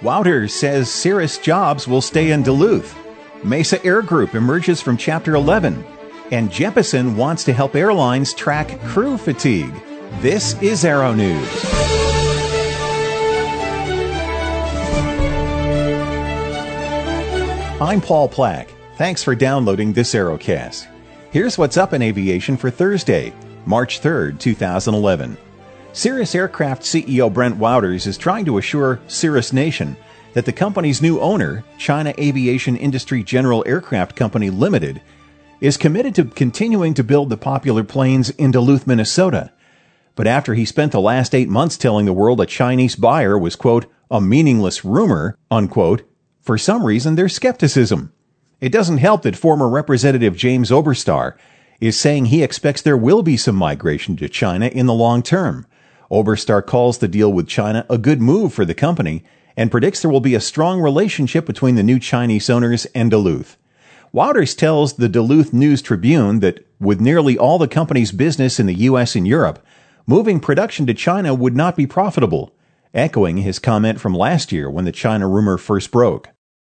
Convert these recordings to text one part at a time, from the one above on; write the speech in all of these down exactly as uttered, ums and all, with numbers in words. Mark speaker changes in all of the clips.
Speaker 1: Wouters says Cirrus jobs will stay in Duluth. Mesa Air Group emerges from Chapter eleven. And Jeppesen wants to help airlines track crew fatigue. This is Aero News. I'm Paul Plack. Thanks for downloading this Aerocast. Here's what's up in aviation for Thursday, March third, two thousand eleven. Cirrus Aircraft C E O Brent Wouters is trying to assure Cirrus Nation that the company's new owner, China Aviation Industry General Aircraft Company Limited, is committed to continuing to build the popular planes in Duluth, Minnesota. But after he spent the last eight months telling the world a Chinese buyer was, quote, a meaningless rumor, unquote, for some reason there's skepticism. It doesn't help that former Representative James Oberstar is saying he expects there will be some migration to China in the long term. Oberstar calls the deal with China a good move for the company and predicts there will be a strong relationship between the new Chinese owners and Duluth. Wouters tells the Duluth News-Tribune that with nearly all the company's business in the U S and Europe, moving production to China would not be profitable, echoing his comment from last year when the China rumor first broke.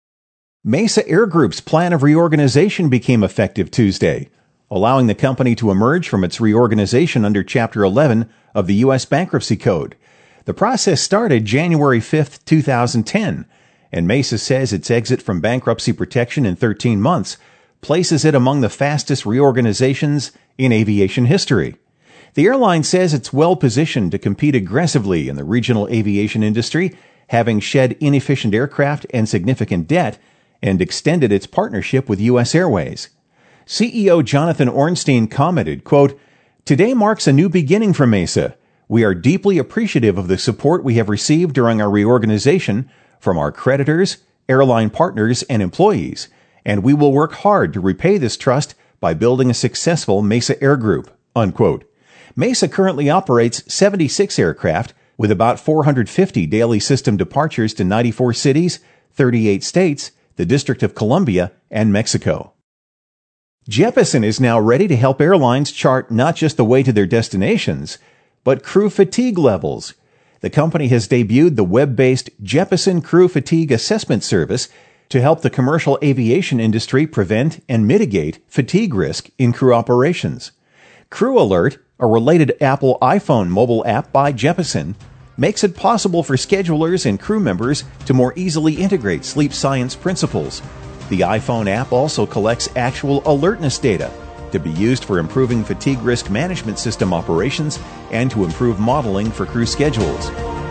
Speaker 1: Mesa Air Group's plan of reorganization became effective Tuesday, allowing the company to emerge from its reorganization under Chapter eleven of the U S Bankruptcy Code. The process started January fifth, two thousand ten, and Mesa says its exit from bankruptcy protection in thirteen months places it among the fastest reorganizations in aviation history. The airline says it's well positioned to compete aggressively in the regional aviation industry, having shed inefficient aircraft and significant debt, and extended its partnership with U S Airways. C E O Jonathan Ornstein commented, quote, "Today marks a new beginning for Mesa. We are deeply appreciative of the support we have received during our reorganization from our creditors, airline partners, and employees, and we will work hard to repay this trust by building a successful Mesa Air Group," unquote. Mesa currently operates seventy-six aircraft with about four hundred fifty daily system departures to ninety-four cities, thirty-eight states, the District of Columbia, and Mexico. Jeppesen is now ready to help airlines chart not just the way to their destinations, but crew fatigue levels. The company has debuted the web-based Jeppesen Crew Fatigue Assessment Service to help the commercial aviation industry prevent and mitigate fatigue risk in crew operations. Crew Alert, a related Apple iPhone mobile app by Jeppesen, makes it possible for schedulers and crew members to more easily integrate sleep science principles. The iPhone app also collects actual alertness data to be used for improving fatigue risk management system operations and to improve modeling for crew schedules.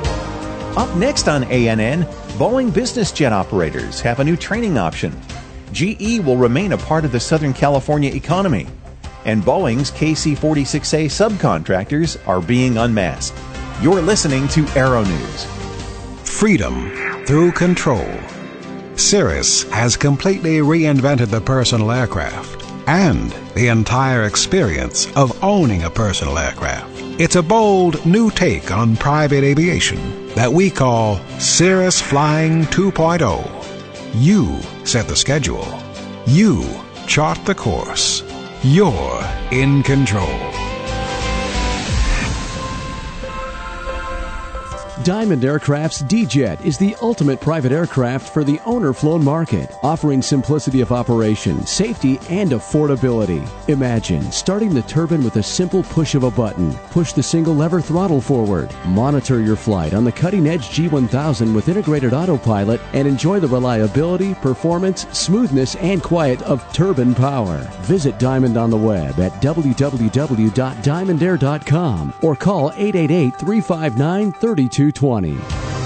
Speaker 1: Up next on A N N, Boeing business jet operators have a new training option. G E will remain a part of the Southern California economy, and Boeing's K C forty-six A subcontractors are being unmasked. You're listening to Aero News.
Speaker 2: Freedom through control. Cirrus has completely reinvented the personal aircraft and the entire experience of owning a personal aircraft. It's a bold new take on private aviation that we call Cirrus Flying two point oh. You set the schedule. You chart the course. You're in control.
Speaker 3: Diamond Aircraft's D-Jet is the ultimate private aircraft for the owner-flown market, offering simplicity of operation, safety, and affordability. Imagine starting the turbine with a simple push of a button. Push the single lever throttle forward. Monitor your flight on the cutting-edge G one thousand with integrated autopilot and enjoy the reliability, performance, smoothness, and quiet of turbine power. Visit Diamond on the web at w w w dot diamond air dot com or call eight eight eight, three five nine, three two twenty.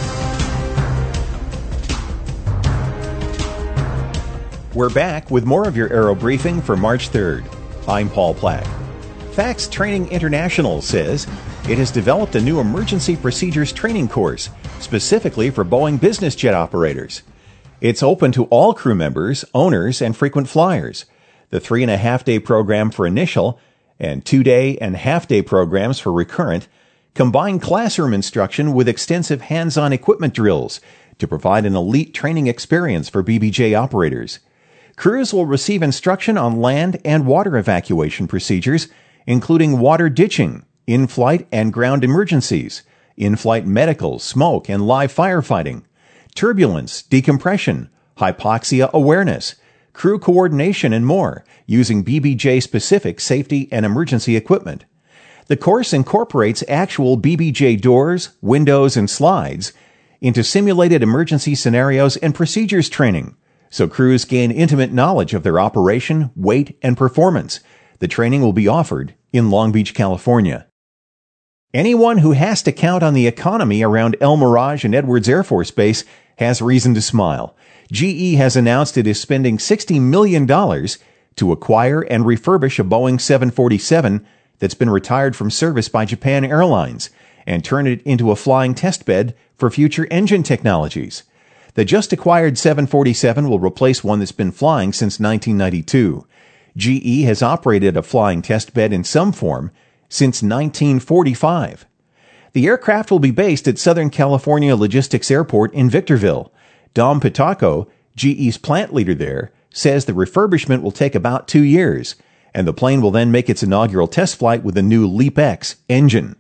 Speaker 1: We're back with more of your Aero Briefing for March third. I'm Paul Plack. Fax Training International says it has developed a new emergency procedures training course specifically for Boeing business jet operators. It's open to all crew members, owners, and frequent flyers. The three and a half day program for initial and two day and half day programs for recurrent combine classroom instruction with extensive hands-on equipment drills to provide an elite training experience for B B J operators. Crews will receive instruction on land and water evacuation procedures, including water ditching, in-flight and ground emergencies, in-flight medical, smoke, and live firefighting, turbulence, decompression, hypoxia awareness, crew coordination, and more, using B B J-specific safety and emergency equipment. The course incorporates actual B B J doors, windows, and slides into simulated emergency scenarios and procedures training, so crews gain intimate knowledge of their operation, weight, and performance. The training will be offered in Long Beach, California. Anyone who has to count on the economy around El Mirage and Edwards Air Force Base has reason to smile. G E has announced it is spending sixty million dollars to acquire and refurbish a Boeing seven forty-seven that's been retired from service by Japan Airlines and turn it into a flying test bed for future engine technologies. The just acquired seven forty-seven will replace one that's been flying since nineteen ninety-two. G E has operated a flying test bed in some form since nineteen forty-five. The aircraft will be based at Southern California Logistics Airport in Victorville. Dom Pitaco, G E's plant leader there, says the refurbishment will take about two years, and the plane will then make its inaugural test flight with a new LEAP-X engine.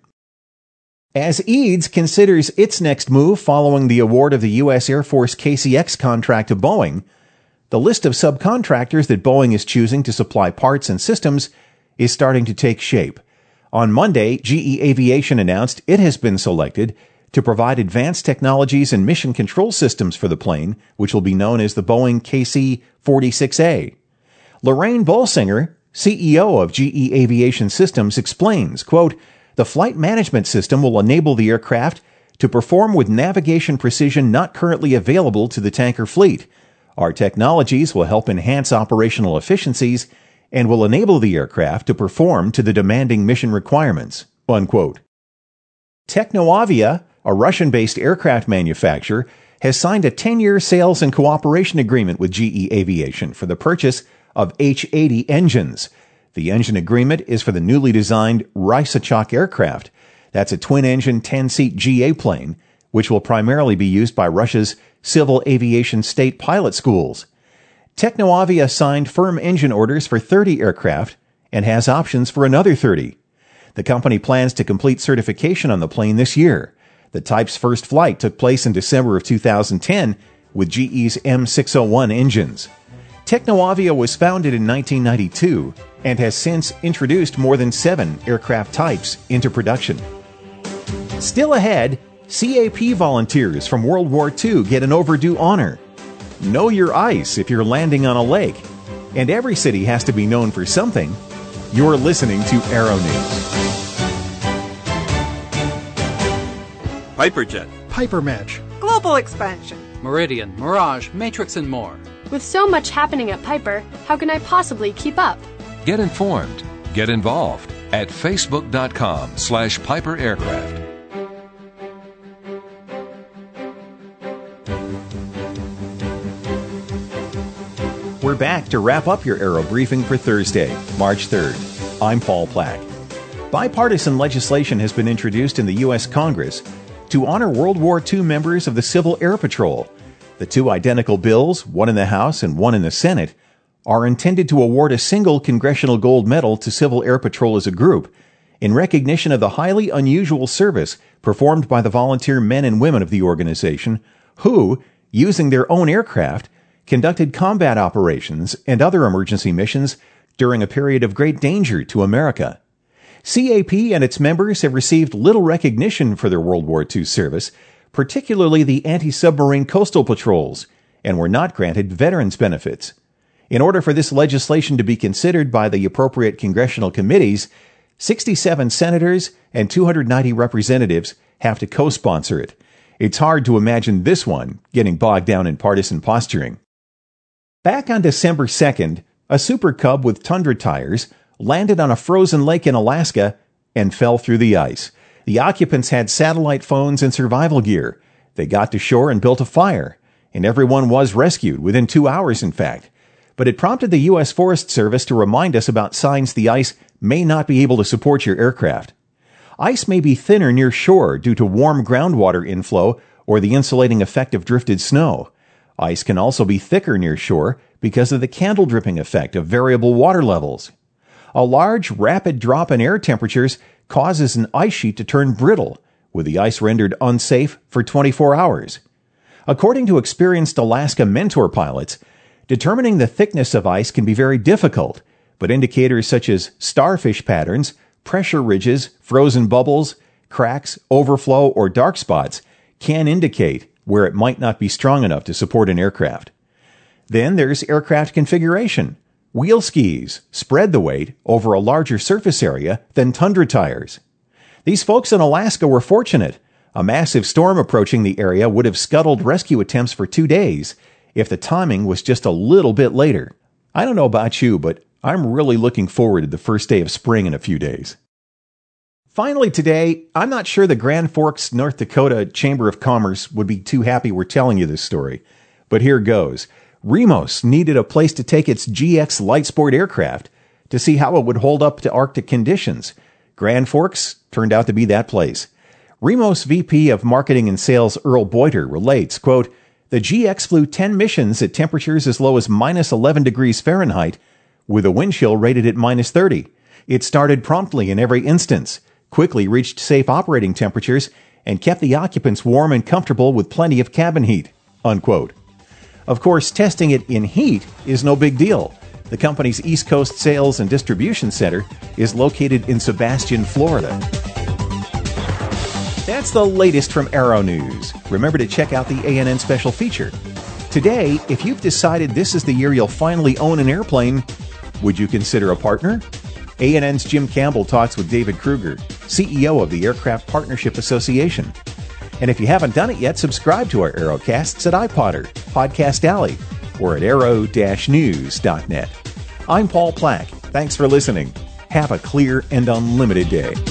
Speaker 1: As Eads considers its next move following the award of the U S Air Force K C X contract to Boeing, the list of subcontractors that Boeing is choosing to supply parts and systems is starting to take shape. On Monday, G E Aviation announced it has been selected to provide advanced technologies and mission control systems for the plane, which will be known as the Boeing K C forty-six A. Lorraine Bolsinger, C E O of G E Aviation Systems, explains, quote, "The flight management system will enable the aircraft to perform with navigation precision not currently available to the tanker fleet. Our technologies will help enhance operational efficiencies and will enable the aircraft to perform to the demanding mission requirements," unquote. Technoavia, a Russian-based aircraft manufacturer, has signed a ten-year sales and cooperation agreement with G E Aviation for the purchase of H eighty engines. The engine agreement is for the newly designed Rysachok aircraft. That's a twin-engine ten-seat G A plane, which will primarily be used by Russia's civil aviation state pilot schools. Technoavia signed firm engine orders for thirty aircraft and has options for another thirty. The company plans to complete certification on the plane this year. The type's first flight took place in December of two thousand ten with G E's M six oh one engines. Technoavia was founded in nineteen ninety-two and has since introduced more than seven aircraft types into production. Still ahead, C A P volunteers from World War Two get an overdue honor. Know your ice if you're landing on a lake. And every city has to be known for something. You're listening to Aero News.
Speaker 4: Piperjet,
Speaker 5: Piper Match,
Speaker 6: Global Expansion,
Speaker 7: Meridian, Mirage, Matrix, and more.
Speaker 8: With so much happening at Piper, how can I possibly keep up?
Speaker 9: Get informed. Get involved at facebook.com slash Piper Aircraft.
Speaker 1: We're back to wrap up your Aero Briefing for Thursday, March third. I'm Paul Plack. Bipartisan legislation has been introduced in the U S Congress to honor World War Two members of the Civil Air Patrol. The two identical bills, one in the House and one in the Senate, are intended to award a single Congressional Gold Medal to Civil Air Patrol as a group in recognition of the highly unusual service performed by the volunteer men and women of the organization who, using their own aircraft, conducted combat operations and other emergency missions during a period of great danger to America. C A P and its members have received little recognition for their World War Two service, particularly the anti-submarine coastal patrols, and were not granted veterans benefits. In order for this legislation to be considered by the appropriate congressional committees, sixty-seven senators and two hundred ninety representatives have to co-sponsor it. It's hard to imagine this one getting bogged down in partisan posturing. Back on December second, a Super Cub with Tundra tires landed on a frozen lake in Alaska and fell through the ice. The occupants had satellite phones and survival gear. They got to shore and built a fire, and everyone was rescued within two hours, in fact. But it prompted the U S Forest Service to remind us about signs the ice may not be able to support your aircraft. Ice may be thinner near shore due to warm groundwater inflow or the insulating effect of drifted snow. Ice can also be thicker near shore because of the candle dripping effect of variable water levels. A large, rapid drop in air temperatures causes an ice sheet to turn brittle, with the ice rendered unsafe for twenty-four hours. According to experienced Alaska Mentor pilots, determining the thickness of ice can be very difficult, but indicators such as starfish patterns, pressure ridges, frozen bubbles, cracks, overflow, or dark spots can indicate where it might not be strong enough to support an aircraft. Then there's aircraft configuration. Wheel skis spread the weight over a larger surface area than tundra tires. These folks in Alaska were fortunate. A massive storm approaching the area would have scuttled rescue attempts for two days if the timing was just a little bit later. I don't know about you, but I'm really looking forward to the first day of spring in a few days. Finally today, I'm not sure the Grand Forks, North Dakota Chamber of Commerce would be too happy we're telling you this story, but here goes. Remos needed a place to take its G X Lightsport aircraft to see how it would hold up to Arctic conditions. Grand Forks turned out to be that place. Remos V P of Marketing and Sales Earl Boyter relates, quote, "The G X flew ten missions at temperatures as low as minus eleven degrees Fahrenheit, with a wind chill rated at minus thirty. It started promptly in every instance, quickly reached safe operating temperatures, and kept the occupants warm and comfortable with plenty of cabin heat," unquote. Of course, testing it in heat is no big deal. The company's East Coast Sales and Distribution Center is located in Sebastian, Florida. That's the latest from Aero News. Remember to check out the A N N special feature. Today, if you've decided this is the year you'll finally own an airplane, would you consider a partner? A N N's Jim Campbell talks with David Kruger, C E O of the Aircraft Partnership Association. And if you haven't done it yet, subscribe to our Aerocasts at iPodder, Podcast Alley, or at aero dash news dot net. I'm Paul Plack. Thanks for listening. Have a clear and unlimited day.